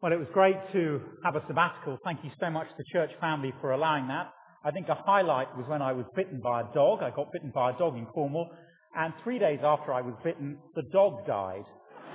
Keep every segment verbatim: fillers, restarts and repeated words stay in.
Well, it was great to have a sabbatical. Thank you so much to the church family for allowing that. I think a highlight was when I was bitten by a dog. I got bitten by a dog in Cornwall, and three days after I was bitten, the dog died.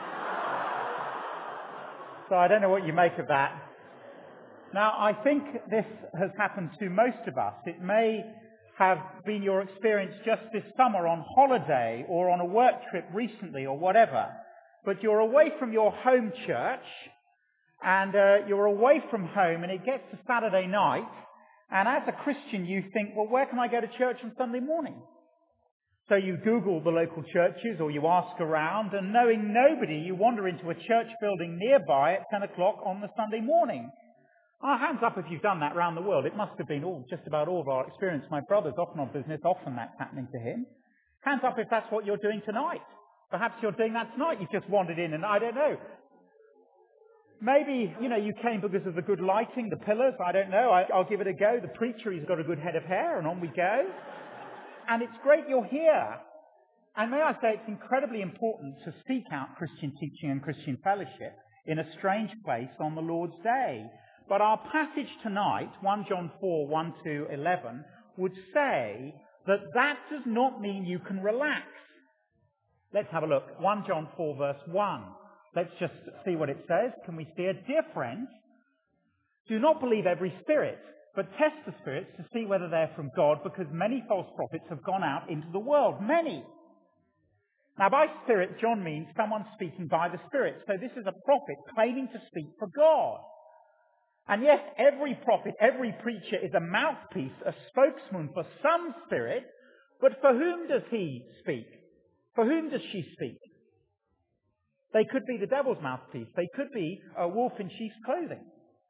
So I don't know what you make of that. Now, I think this has happened to most of us. It may have been your experience just this summer on holiday or on a work trip recently or whatever, but you're away from your home church, and uh, you're away from home, and it gets to Saturday night, and as a Christian you think, well, where can I go to church on Sunday morning? So you Google the local churches, or you ask around, and knowing nobody, you wander into a church building nearby at ten o'clock on the Sunday morning. Oh, hands up if you've done that around the world. It must have been all, just about all of our experience. My brother's often on business, often that's happening to him. Hands up if that's what you're doing tonight. Perhaps you're doing that tonight. You've just wandered in, and I don't know. Maybe, you know, you came because of the good lighting, the pillars, I don't know. I, I'll give it a go. The preacher, he's got a good head of hair, and on we go. And it's great you're here. And may I say, it's incredibly important to seek out Christian teaching and Christian fellowship in a strange place on the Lord's Day. But our passage tonight, First John four, one to eleven, would say that that does not mean you can relax. Let's have a look. First John four, verse one. Let's just see what it says. Can we see it? Dear friends, do not believe every spirit, but test the spirits to see whether they're from God, because many false prophets have gone out into the world. Many. Now, by spirit, John means someone speaking by the Spirit. So this is a prophet claiming to speak for God. And yes, every prophet, every preacher is a mouthpiece, a spokesman for some spirit, but for whom does he speak? For whom does she speak? They could be the devil's mouthpiece. They could be a wolf in sheep's clothing.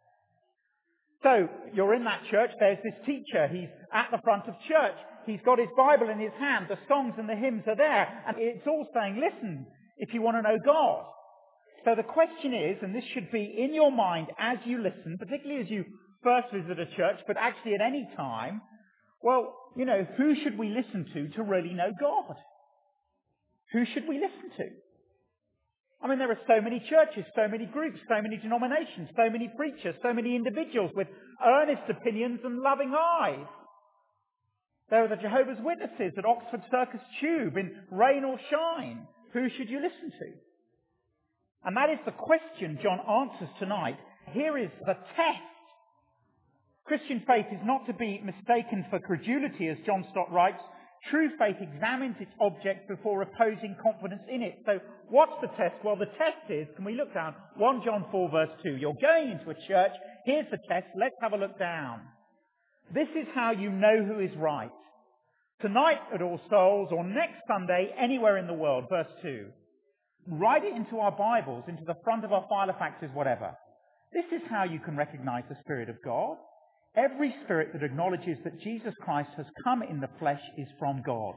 So, you're in that church, there's this teacher, he's at the front of church, he's got his Bible in his hand, the songs and the hymns are there, and it's all saying, listen, if you want to know God. So the question is, and this should be in your mind as you listen, particularly as you first visit a church, but actually at any time, well, you know, who should we listen to to really know God? Who should we listen to? I mean, there are so many churches, so many groups, so many denominations, so many preachers, so many individuals with earnest opinions and loving eyes. There are the Jehovah's Witnesses at Oxford Circus Tube in rain or shine. Who should you listen to? And that is the question John answers tonight. Here is the test. Christian faith is not to be mistaken for credulity, as John Stott writes. True faith examines its object before reposing confidence in it. So what's the test? Well, the test is, can we look down? First John four verse two. You're going into a church. Here's the test. Let's have a look down. This is how you know who is right. Tonight at All Souls, or next Sunday anywhere in the world. Verse two. Write it into our Bibles, into the front of our filofaxes, whatever. This is how you can recognize the Spirit of God. Every spirit that acknowledges that Jesus Christ has come in the flesh is from God.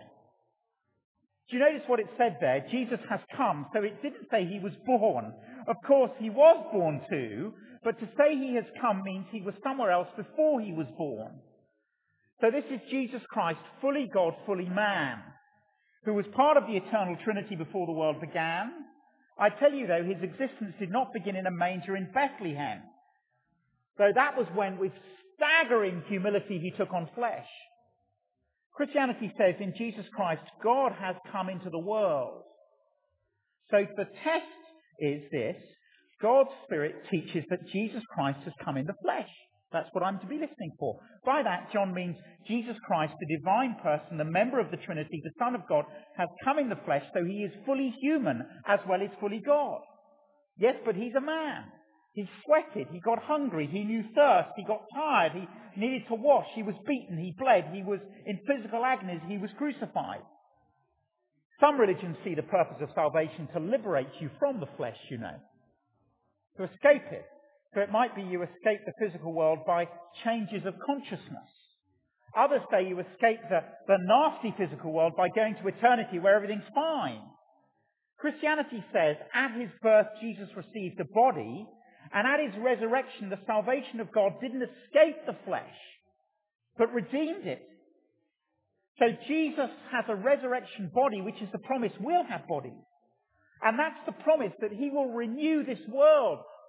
Do you notice what it said there? Jesus has come. So it didn't say he was born. Of course, he was born too, but to say he has come means he was somewhere else before he was born. So this is Jesus Christ, fully God, fully man, who was part of the eternal Trinity before the world began. I tell you, though, his existence did not begin in a manger in Bethlehem. So that was when, with staggering humility, he took on flesh. Christianity says in Jesus Christ, God has come into the world. So the test is this: God's Spirit teaches that Jesus Christ has come in the flesh. That's what I'm to be listening for. By that, John means Jesus Christ, the divine person, the member of the Trinity, the Son of God, has come in the flesh, so he is fully human as well as fully God. Yes, but he's a man. He sweated, he got hungry, he knew thirst, he got tired, he needed to wash, he was beaten, he bled, he was in physical agonies, he was crucified. Some religions see the purpose of salvation to liberate you from the flesh, you know, to escape it. So it might be you escape the physical world by changes of consciousness. Others say you escape the, the nasty physical world by going to eternity where everything's fine. Christianity says at his birth Jesus received a body, and at his resurrection, the salvation of God didn't escape the flesh, but redeemed it. So Jesus has a resurrection body, which is the promise we'll have bodies. And that's the promise that he will renew this world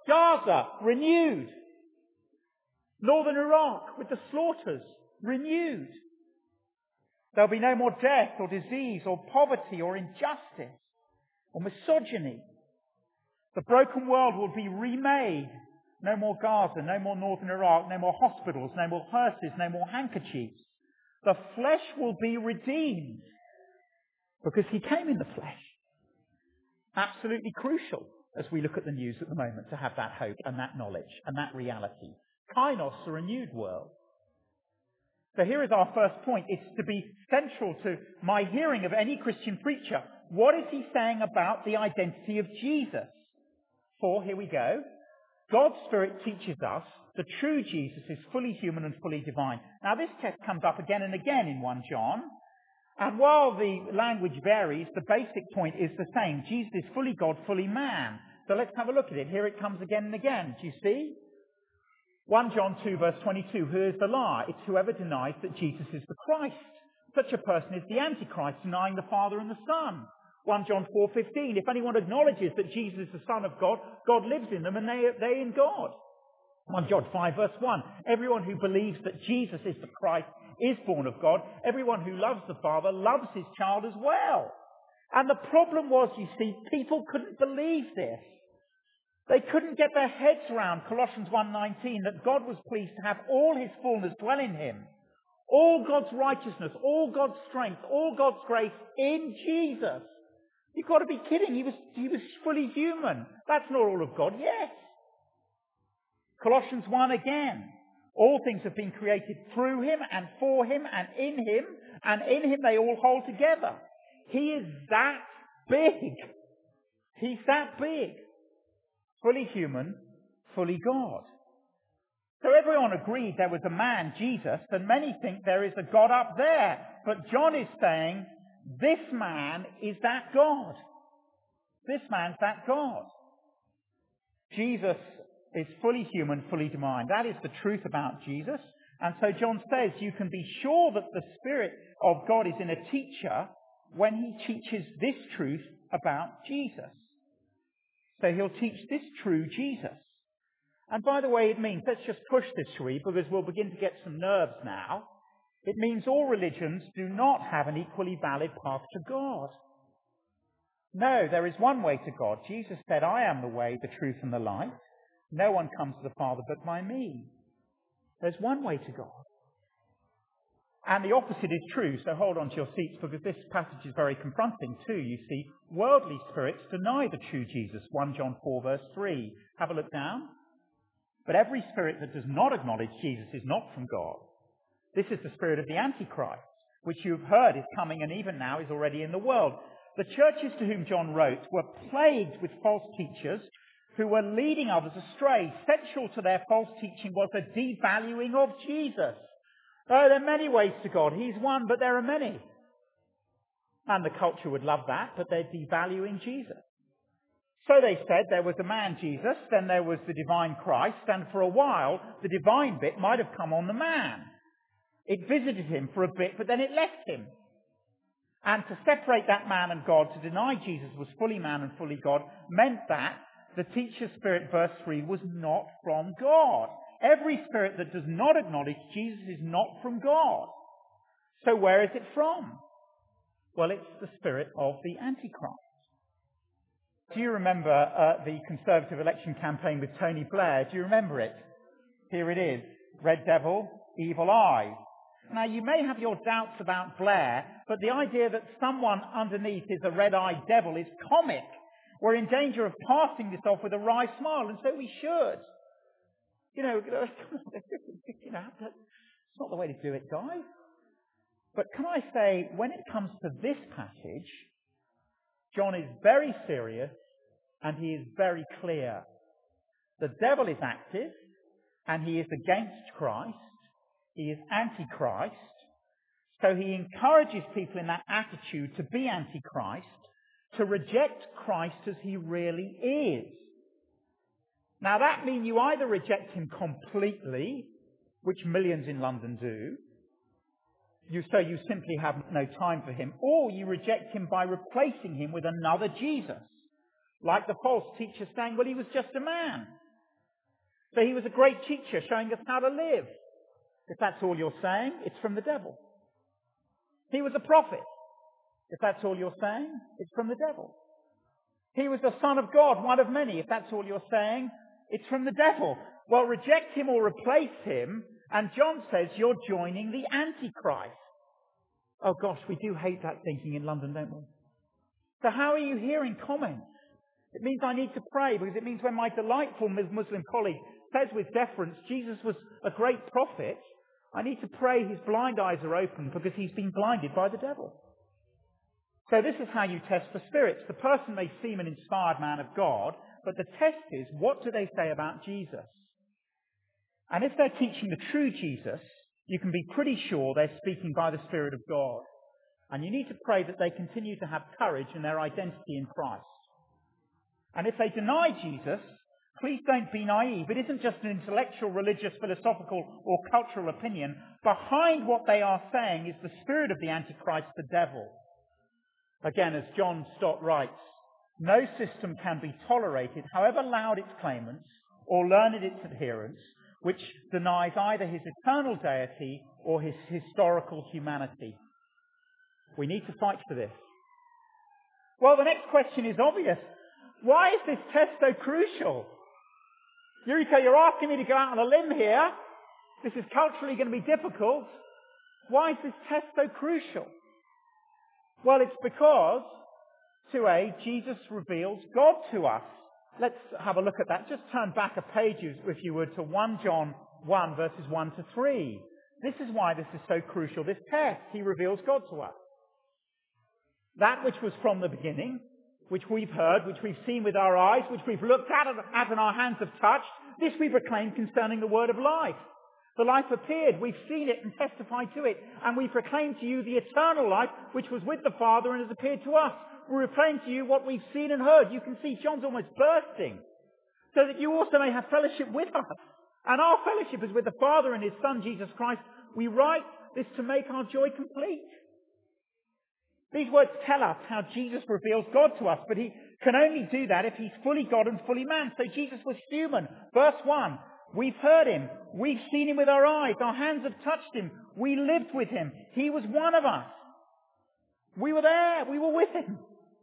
Gaza, renewed. Northern Iraq with the slaughters, renewed. There'll be no more death or disease or poverty or injustice or misogyny. The broken world will be remade. No more Gaza, no more Northern Iraq, no more hospitals, no more hearses, no more handkerchiefs. The flesh will be redeemed because he came in the flesh. Absolutely crucial as we look at the news at the moment to have that hope and that knowledge and that reality. Kainos, a renewed world. So here is our first point. It's to be central to my hearing of any Christian preacher. What is he saying about the identity of Jesus? For, here we go, God's Spirit teaches us the true Jesus is fully human and fully divine. Now this text comes up again and again in First John. And while the language varies, the basic point is the same. Jesus is fully God, fully man. So let's have a look at it. Here it comes again and again. Do you see? First John two verse twenty-two, who is the lie? It's whoever denies that Jesus is the Christ. Such a person is the Antichrist, denying the Father and the Son. First John four fifteen, if anyone acknowledges that Jesus is the Son of God, God lives in them and they, they in God. First John five verse one, everyone who believes that Jesus is the Christ is born of God. Everyone who loves the Father loves his child as well. And the problem was, you see, people couldn't believe this. They couldn't get their heads around Colossians one nineteen, that God was pleased to have all his fullness dwell in him. All God's righteousness, all God's strength, all God's grace in Jesus. You've got to be kidding. He was, he was fully human. That's not all of God. Yes. Colossians one again. All things have been created through him and for him and in him, and in him they all hold together. He is that big. He's that big. Fully human, fully God. So everyone agreed there was a man, Jesus, and many think there is a God up there. But John is saying, this man is that God. This man's that God. Jesus is fully human, fully divine. That is the truth about Jesus. And so John says you can be sure that the Spirit of God is in a teacher when he teaches this truth about Jesus. So he'll teach this true Jesus. And by the way, it means, let's just push this, shall we, because we'll begin to get some nerves now. It means all religions do not have an equally valid path to God. No, there is one way to God. Jesus said, I am the way, the truth, and the light. No one comes to the Father but by me. There's one way to God. And the opposite is true, so hold on to your seats, because this passage is very confronting too. You see, worldly spirits deny the true Jesus. First John four verse three. Have a look down. But every spirit that does not acknowledge Jesus is not from God. This is the spirit of the Antichrist, which you've heard is coming and even now is already in the world. The churches to whom John wrote were plagued with false teachers who were leading others astray. Central to their false teaching was a devaluing of Jesus. Oh, there are many ways to God. He's one, but there are many. And the culture would love that, but they're devaluing Jesus. So they said there was a man, Jesus, then there was the divine Christ, and for a while the divine bit might have come on the man. It visited him for a bit, but then it left him. And to separate that man and God, to deny Jesus was fully man and fully God, meant that the teacher spirit, verse three, was not from God. Every spirit that does not acknowledge Jesus is not from God. So where is it from? Well, it's the spirit of the Antichrist. Do you remember uh, the Conservative election campaign with Tony Blair? Do you remember it? Here it is. Red devil, evil eye. Now, you may have your doubts about Blair, but the idea that someone underneath is a red-eyed devil is comic. We're in danger of passing this off with a wry smile, and so we should. You know, you know, that's not the way to do it, guys. But can I say, when it comes to this passage, John is very serious and he is very clear. The devil is active and he is against Christ. He is antichrist. So he encourages people in that attitude to be antichrist, to reject Christ as he really is. Now that means you either reject him completely, which millions in London do, you, so you simply have no time for him, or you reject him by replacing him with another Jesus. Like the false teacher saying, well, he was just a man. So he was a great teacher showing us how to live. If that's all you're saying, it's from the devil. He was a prophet. If that's all you're saying, it's from the devil. He was the Son of God, one of many. If that's all you're saying, it's from the devil. Well, reject him or replace him, and John says you're joining the Antichrist. Oh gosh, we do hate that thinking in London, don't we? So how are you hearing comments? It means I need to pray, because it means when my delightful Muslim colleague says with deference, Jesus was a great prophet, I need to pray his blind eyes are open because he's been blinded by the devil. So this is how you test for spirits. The person may seem an inspired man of God, but the test is, what do they say about Jesus? And if they're teaching the true Jesus, you can be pretty sure they're speaking by the Spirit of God. And you need to pray that they continue to have courage in their identity in Christ. And if they deny Jesus, please don't be naive. It isn't just an intellectual, religious, philosophical, or cultural opinion. Behind what they are saying is the spirit of the Antichrist, the devil. Again, as John Stott writes, no system can be tolerated, however loud its claimants, or learned its adherents, which denies either his eternal deity or his historical humanity. We need to fight for this. Well, the next question is obvious. Why is this test so crucial? Eureka, you're asking me to go out on a limb here. This is culturally going to be difficult. Why is this test so crucial? Well, it's because, two A, Jesus reveals God to us. Let's have a look at that. Just turn back a page, if you would, to First John one, verses one to three. This is why this is so crucial, this test. He reveals God to us. That which was from the beginning, which we've heard, which we've seen with our eyes, which we've looked at and our hands have touched, this we proclaim concerning the word of life. The life appeared, we've seen it and testified to it, and we proclaim to you the eternal life which was with the Father and has appeared to us. We proclaim to you what we've seen and heard. You can see John's almost bursting, so that you also may have fellowship with us. And our fellowship is with the Father and his Son, Jesus Christ. We write this to make our joy complete. These words tell us how Jesus reveals God to us, but he can only do that if he's fully God and fully man. So Jesus was human. Verse one, we've heard him. We've seen him with our eyes. Our hands have touched him. We lived with him. He was one of us. We were there. We were with him.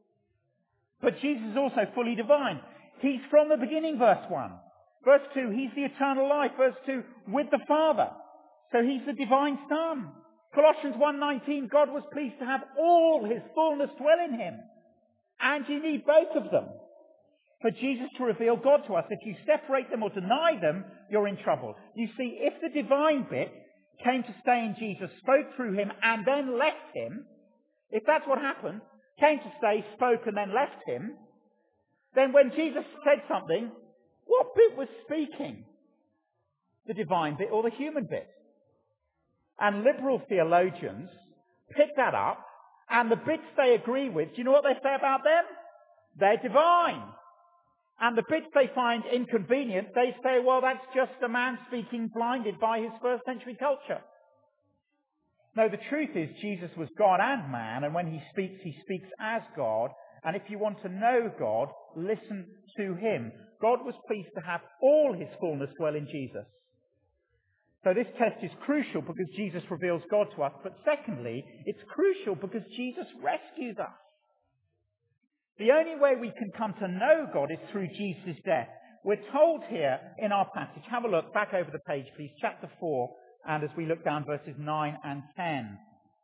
But Jesus is also fully divine. He's from the beginning, verse one. Verse two, he's the eternal life. Verse two, with the Father. So he's the divine Son. Colossians one nineteen, God was pleased to have all his fullness dwell in him. And you need both of them for Jesus to reveal God to us. If you separate them or deny them, you're in trouble. You see, if the divine bit came to stay in Jesus, spoke through him, and then left him, if that's what happened, came to stay, spoke, and then left him, then when Jesus said something, what bit was speaking? The divine bit or the human bit? And liberal theologians pick that up, and the bits they agree with, do you know what they say about them? They're divine. And the bits they find inconvenient, they say, well, that's just a man speaking blinded by his first century culture. No, the truth is Jesus was God and man, and when he speaks, he speaks as God. And if you want to know God, listen to him. God was pleased to have all his fullness dwell in Jesus. So this test is crucial because Jesus reveals God to us. But secondly, it's crucial because Jesus rescues us. The only way we can come to know God is through Jesus' death. We're told here in our passage, have a look back over the page please, chapter four, and as we look down verses nine and ten.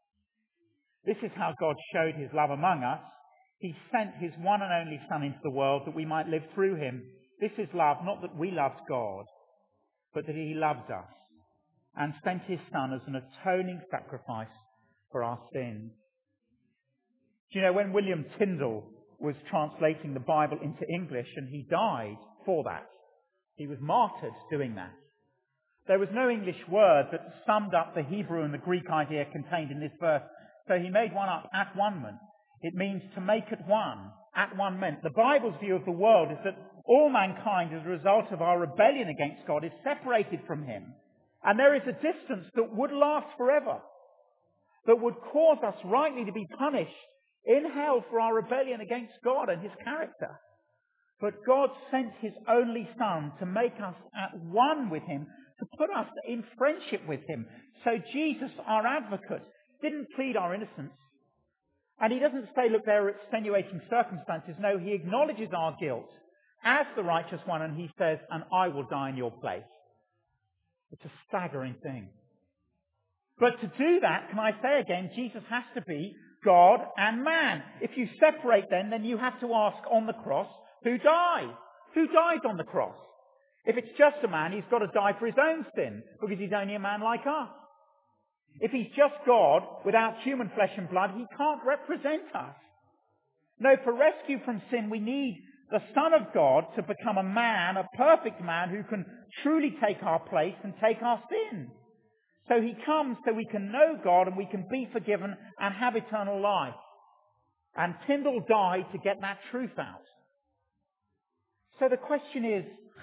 This is how God showed his love among us. He sent his one and only Son into the world that we might live through him. This is love, not that we loved God, but that he loved us and sent his Son as an atoning sacrifice for our sins. Do you know, when William Tyndale was translating the Bible into English, and he died for that, he was martyred doing that. There was no English word that summed up the Hebrew and the Greek idea contained in this verse, so he made one up, at one-ment. It means to make at one, at one meant. The Bible's view of the world is that all mankind, as a result of our rebellion against God, is separated from him. And there is a distance that would last forever, that would cause us rightly to be punished in hell for our rebellion against God and his character. But God sent his only Son to make us at one with him, to put us in friendship with him. So Jesus, our advocate, didn't plead our innocence. And he doesn't say, look, there are extenuating circumstances. No, he acknowledges our guilt as the righteous one, and he says, and I will die in your place. It's a staggering thing. But to do that, can I say again, Jesus has to be God and man. If you separate them, then you have to ask on the cross, who died? Who died on the cross? If it's just a man, he's got to die for his own sin, because he's only a man like us. If he's just God, without human flesh and blood, he can't represent us. No, for rescue from sin, we need the Son of God to become a man, a perfect man, who can truly take our place and take our sin. So he comes so we can know God and we can be forgiven and have eternal life. And Tyndall died to get that truth out. So the question is,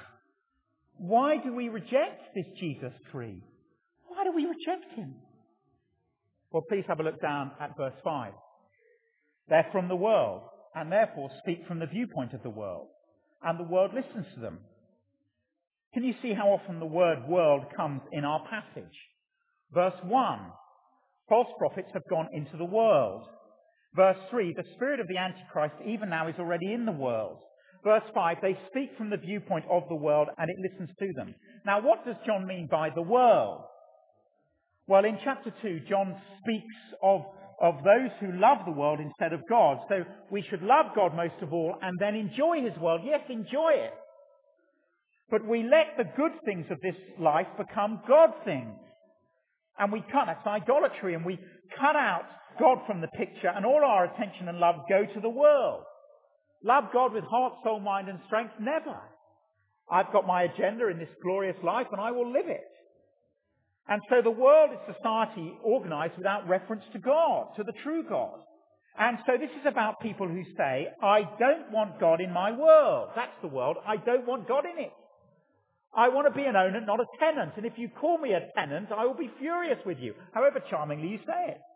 why do we reject this Jesus tree? Why do we reject him? Well, please have a look down at verse five. They're from the world, and therefore speak from the viewpoint of the world, and the world listens to them. Can you see how often the word world comes in our passage? Verse one, false prophets have gone into the world. Verse three, the spirit of the Antichrist even now is already in the world. Verse five, they speak from the viewpoint of the world and it listens to them. Now, what does John mean by the world? Well, in chapter two, John speaks of, of those who love the world instead of God. So we should love God most of all and then enjoy his world. Yes, enjoy it. But we let the good things of this life become God things. And we cut, that's idolatry, and we cut out God from the picture, and all our attention and love go to the world. Love God with heart, soul, mind and strength? Never. I've got my agenda in this glorious life and I will live it. And so the world is society organized without reference to God, to the true God. And so this is about people who say, I don't want God in my world. That's the world. I don't want God in it. I want to be an owner, not a tenant. And if you call me a tenant, I will be furious with you, however charmingly you say it.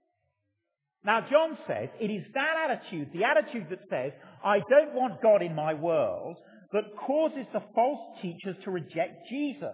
Now, John says it is that attitude, the attitude that says, I don't want God in my world, that causes the false teachers to reject Jesus.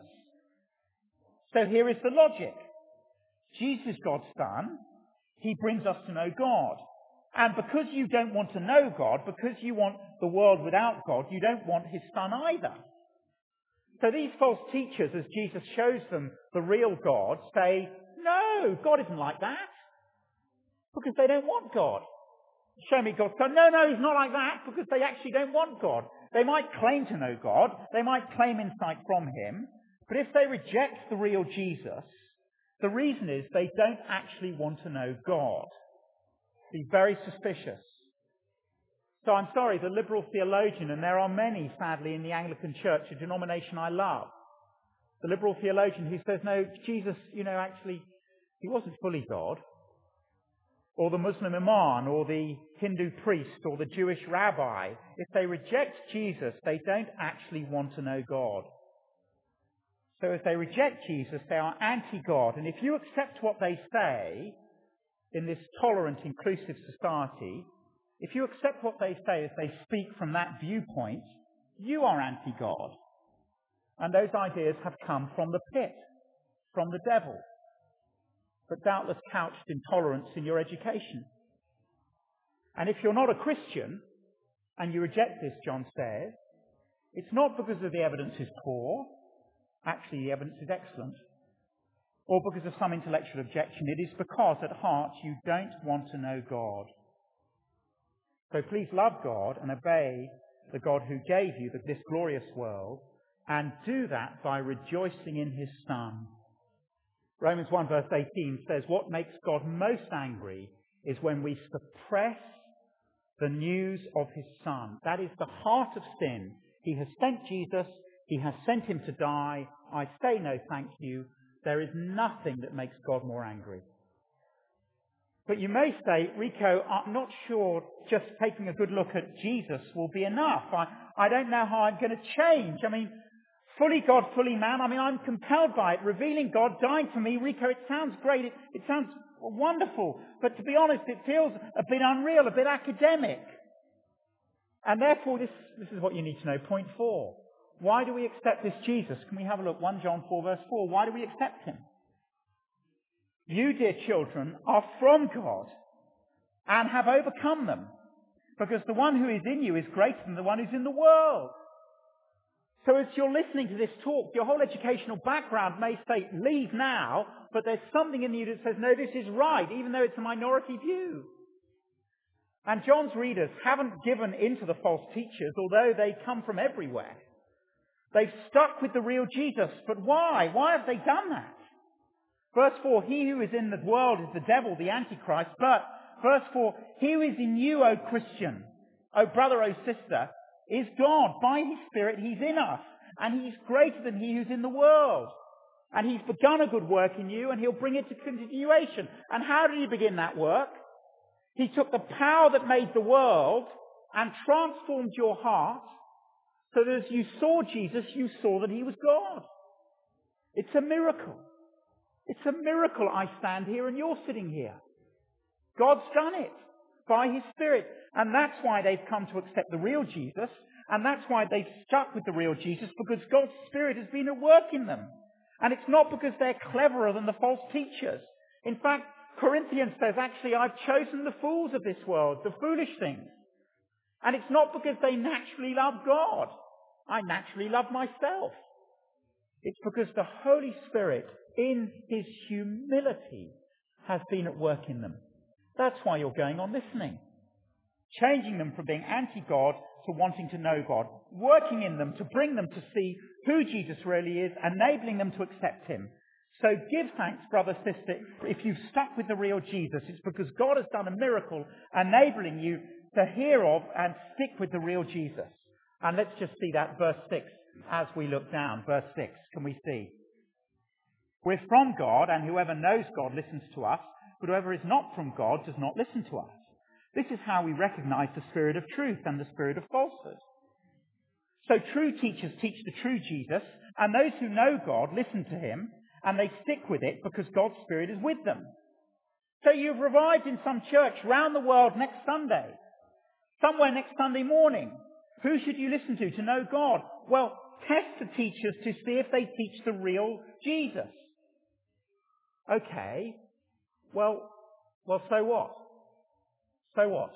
So here is the logic. Jesus is God's Son. He brings us to know God. And because you don't want to know God, because you want the world without God, you don't want his Son either. So these false teachers, as Jesus shows them the real God, say, no, God isn't like that. Because they don't want God. Show me God's Son. No, no, he's not like that, because they actually don't want God. They might claim to know God. They might claim insight from him. But if they reject the real Jesus, the reason is they don't actually want to know God. Be very suspicious. So I'm sorry, the liberal theologian, and there are many, sadly, in the Anglican Church, a denomination I love, the liberal theologian who says, no, Jesus, you know, actually, he wasn't fully God. Or the Muslim imam, or the Hindu priest, or the Jewish rabbi. If they reject Jesus, they don't actually want to know God. So if they reject Jesus, they are anti-God. And if you accept what they say in this tolerant, inclusive society, if you accept what they say as they speak from that viewpoint, you are anti-God. And those ideas have come from the pit, from the devil, but doubtless couched in tolerance in your education. And if you're not a Christian, and you reject this, John says, it's not because of the evidence is poor. Actually, the evidence is excellent. Or because of some intellectual objection. It is because at heart you don't want to know God. So please love God and obey the God who gave you this glorious world, and do that by rejoicing in his Son. Romans one verse eighteen says, what makes God most angry is when we suppress the news of his Son. That is the heart of sin. He has sent Jesus. He has sent him to die. I say no thank you. There is nothing that makes God more angry. But you may say, Rico, I'm not sure just taking a good look at Jesus will be enough. I, I don't know how I'm going to change. I mean, fully God, fully man. I mean, I'm compelled by it. Revealing God, dying for me. Rico, it sounds great. It, it sounds wonderful. But to be honest, it feels a bit unreal, a bit academic. And therefore, this, this is what you need to know. Point four. Why do we accept this Jesus? Can we have a look? First John four verse four. Why do we accept him? You, dear children, are from God and have overcome them, because the one who is in you is greater than the one who's in the world. So as you're listening to this talk, your whole educational background may say, leave now, but there's something in you that says, no, this is right, even though it's a minority view. And John's readers haven't given in to the false teachers, although they come from everywhere. They've stuck with the real Jesus. But why? Why have they done that? Verse four, he who is in the world is the devil, the Antichrist. But, verse four, he who is in you, O Christian, O brother, O sister, is God. By his Spirit, he's in us. And he's greater than he who's in the world. And he's begun a good work in you, and he'll bring it to continuation. And how did he begin that work? He took the power that made the world and transformed your heart so that as you saw Jesus, you saw that he was God. It's a miracle. It's a miracle I stand here and you're sitting here. God's done it by his Spirit. And that's why they've come to accept the real Jesus. And that's why they've stuck with the real Jesus, because God's Spirit has been at work in them. And it's not because they're cleverer than the false teachers. In fact, Corinthians says, actually, I've chosen the fools of this world, the foolish things. And it's not because they naturally love God. I naturally love myself. It's because the Holy Spirit, in his humility, has been at work in them. That's why you're going on listening. Changing them from being anti-God to wanting to know God. Working in them to bring them to see who Jesus really is, enabling them to accept him. So give thanks, brother, sister, if you've stuck with the real Jesus. It's because God has done a miracle enabling you to hear of and stick with the real Jesus. And let's just see that verse six as we look down. Verse six, can we see? We're from God, and whoever knows God listens to us, but whoever is not from God does not listen to us. This is how we recognize the spirit of truth and the spirit of falsehood. So true teachers teach the true Jesus, and those who know God listen to him, and they stick with it because God's Spirit is with them. So you've arrived in some church round the world next Sunday, somewhere next Sunday morning. Who should you listen to to know God? Well, test the teachers to see if they teach the real Jesus. Okay, well, well, so what? So what?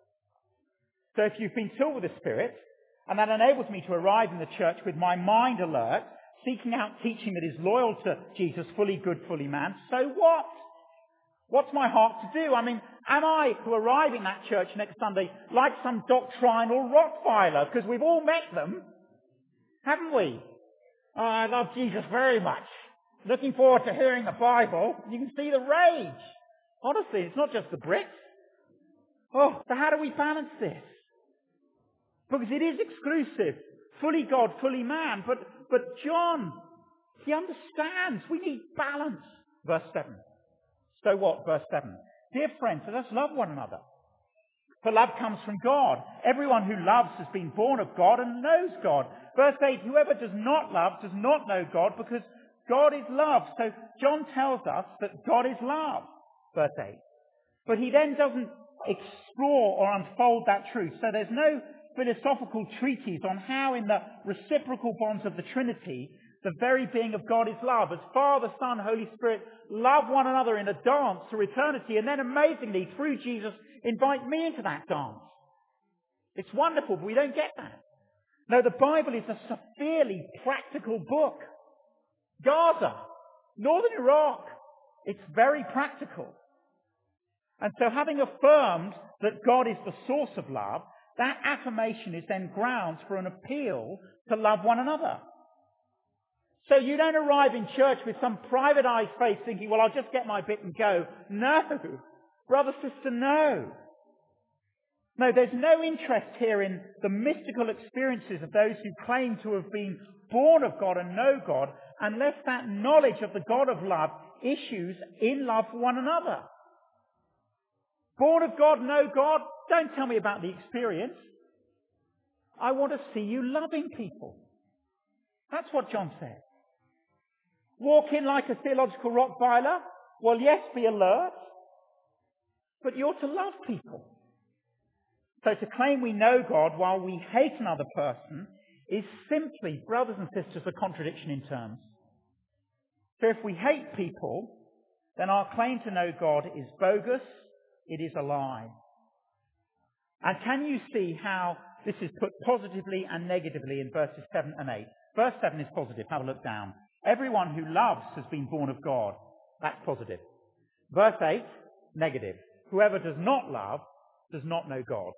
So if you've been filled with the Spirit, and that enables me to arrive in the church with my mind alert, seeking out teaching that is loyal to Jesus, fully good, fully man, so what? What's my heart to do? I mean, am I to arrive in that church next Sunday like some doctrinal Rottweiler? Because we've all met them, haven't we? Oh, I love Jesus very much. Looking forward to hearing the Bible. You can see the rage. Honestly, it's not just the Brits. Oh, so how do we balance this? Because it is exclusive. Fully God, fully man. But, but John, he understands. We need balance. Verse seven. So what? Verse seven. Dear friends, let us love one another. For love comes from God. Everyone who loves has been born of God and knows God. Verse eight. Whoever does not love does not know God, because God is love. So John tells us that God is love. Verse eight. But he then doesn't explore or unfold that truth. So there's no philosophical treatise on how in the reciprocal bonds of the Trinity, the very being of God is love. As Father, Son, Holy Spirit love one another in a dance through eternity, and then amazingly, through Jesus, invite me into that dance. It's wonderful, but we don't get that. No, the Bible is a severely practical book. Gaza, northern Iraq, it's very practical. And so having affirmed that God is the source of love, that affirmation is then grounds for an appeal to love one another. So you don't arrive in church with some privatized faith thinking, well, I'll just get my bit and go. No. Brother, sister, no. No, there's no interest here in the mystical experiences of those who claim to have been born of God and know God, unless that knowledge of the God of love issues in love for one another. Born of God, know God, don't tell me about the experience. I want to see you loving people. That's what John said. Walk in like a theological Rottweiler? Well, yes, be alert. But you're to love people. So to claim we know God while we hate another person is simply, brothers and sisters, a contradiction in terms. So if we hate people, then our claim to know God is bogus, it is a lie. And can you see how this is put positively and negatively in verses seven and eight? Verse seven is positive. Have a look down. Everyone who loves has been born of God. That's positive. Verse eight, negative. Whoever does not love does not know God.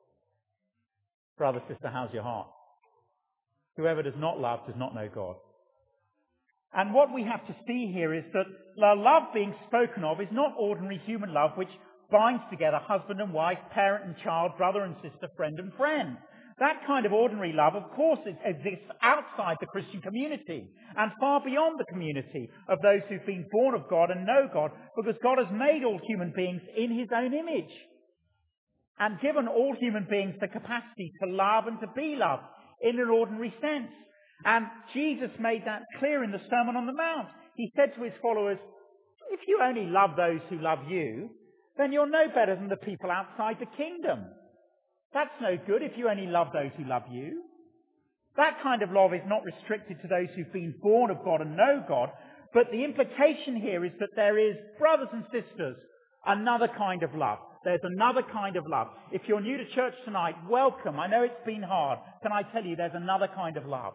Brother, sister, how's your heart? Whoever does not love does not know God. And what we have to see here is that the love being spoken of is not ordinary human love which binds together husband and wife, parent and child, brother and sister, friend and friend. That kind of ordinary love, of course, exists outside the Christian community and far beyond the community of those who've been born of God and know God, because God has made all human beings in his own image and given all human beings the capacity to love and to be loved in an ordinary sense. And Jesus made that clear in the Sermon on the Mount. He said to his followers, if you only love those who love you, then you're no better than the people outside the kingdom. That's no good if you only love those who love you. That kind of love is not restricted to those who've been born of God and know God, but the implication here is that there is, brothers and sisters, another kind of love. There's another kind of love. If you're new to church tonight, welcome. I know it's been hard. Can I tell you, there's another kind of love.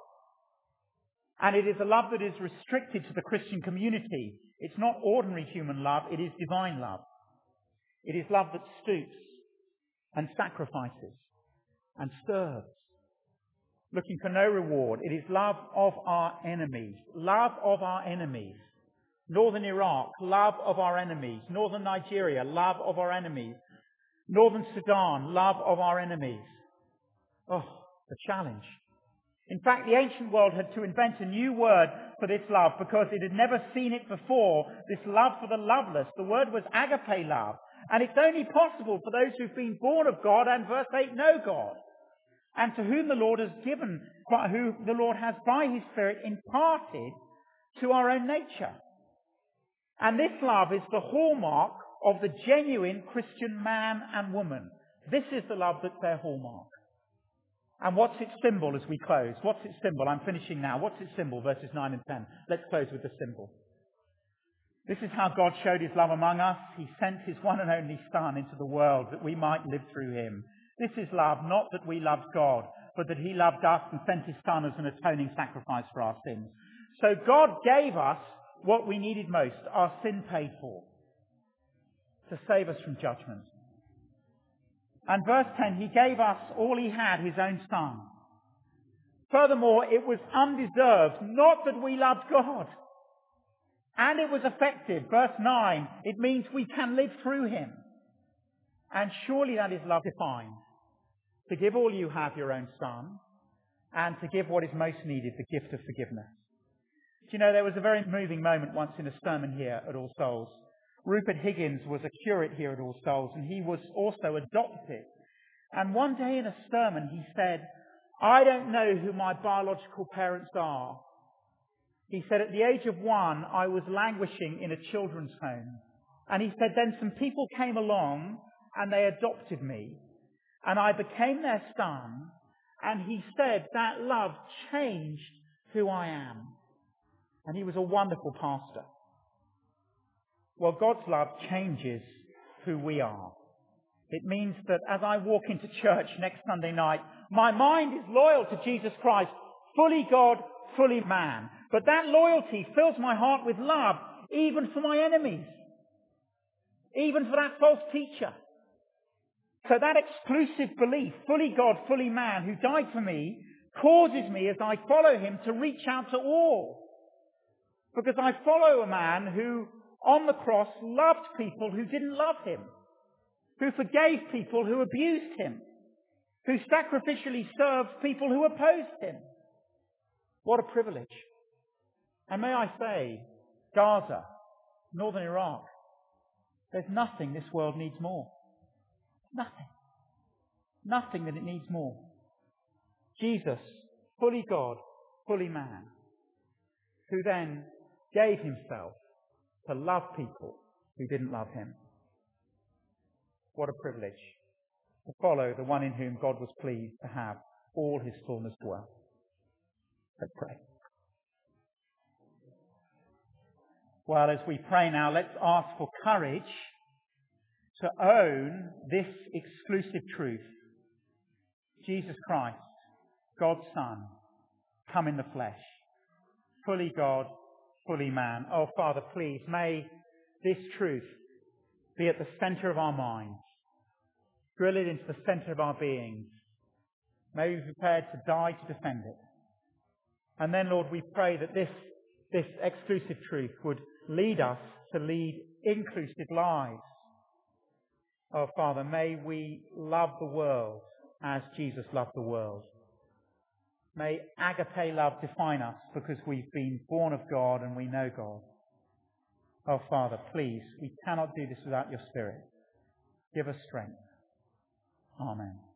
And it is a love that is restricted to the Christian community. It's not ordinary human love, it is divine love. It is love that stoops and sacrifices and serves, looking for no reward. It is love of our enemies. Love of our enemies. Northern Iraq, love of our enemies. Northern Nigeria, love of our enemies. Northern Sudan, love of our enemies. Oh, the challenge. In fact, the ancient world had to invent a new word for this love because it had never seen it before, this love for the loveless. The word was agape love. And it's only possible for those who've been born of God and, verse eight, know God. And to whom the Lord has given, who the Lord has by his Spirit imparted to our own nature. And this love is the hallmark of the genuine Christian man and woman. This is the love that's their hallmark. And what's its symbol as we close? What's its symbol? I'm finishing now. What's its symbol? Verses nine and ten. Let's close with the symbol. This is how God showed his love among us. He sent his one and only Son into the world that we might live through him. This is love, not that we loved God, but that he loved us and sent his Son as an atoning sacrifice for our sins. So God gave us what we needed most, our sin paid for, to save us from judgment. And verse ten, he gave us all he had, his own Son. Furthermore, it was undeserved, not that we loved God. And it was effective. Verse nine, it means we can live through him. And surely that is love defined. To give all you have, your own Son, and to give what is most needed, the gift of forgiveness. Do you know, there was a very moving moment once in a sermon here at All Souls. Rupert Higgins was a curate here at All Souls, and he was also adopted. And one day in a sermon he said, I don't know who my biological parents are. He said, at the age of one, I was languishing in a children's home. And he said, then some people came along and they adopted me. And I became their son. And he said, that love changed who I am. And he was a wonderful pastor. Well, God's love changes who we are. It means that as I walk into church next Sunday night, my mind is loyal to Jesus Christ, fully God, fully man. But that loyalty fills my heart with love, even for my enemies, even for that false teacher. So that exclusive belief, fully God, fully man, who died for me, causes me, as I follow him, to reach out to all. Because I follow a man who, on the cross, loved people who didn't love him, who forgave people who abused him, who sacrificially served people who opposed him. What a privilege. And may I say, Gaza, northern Iraq, there's nothing this world needs more. Nothing. Nothing that it needs more. Jesus, fully God, fully man, who then gave himself to love people who didn't love him. What a privilege. to follow the one in whom God was pleased to have all his fullness dwell. Let's pray. Well, as we pray now, let's ask for courage to own this exclusive truth. Jesus Christ, God's Son, come in the flesh, fully God, fully man. Oh, Father, please, may this truth be at the centre of our minds. Drill it into the centre of our beings. May we be prepared to die to defend it. And then, Lord, we pray that this, this exclusive truth would lead us to lead inclusive lives. Oh, Father, may we love the world as Jesus loved the world. May agape love define us because we've been born of God and we know God. Oh, Father, please, we cannot do this without your Spirit. Give us strength. Amen.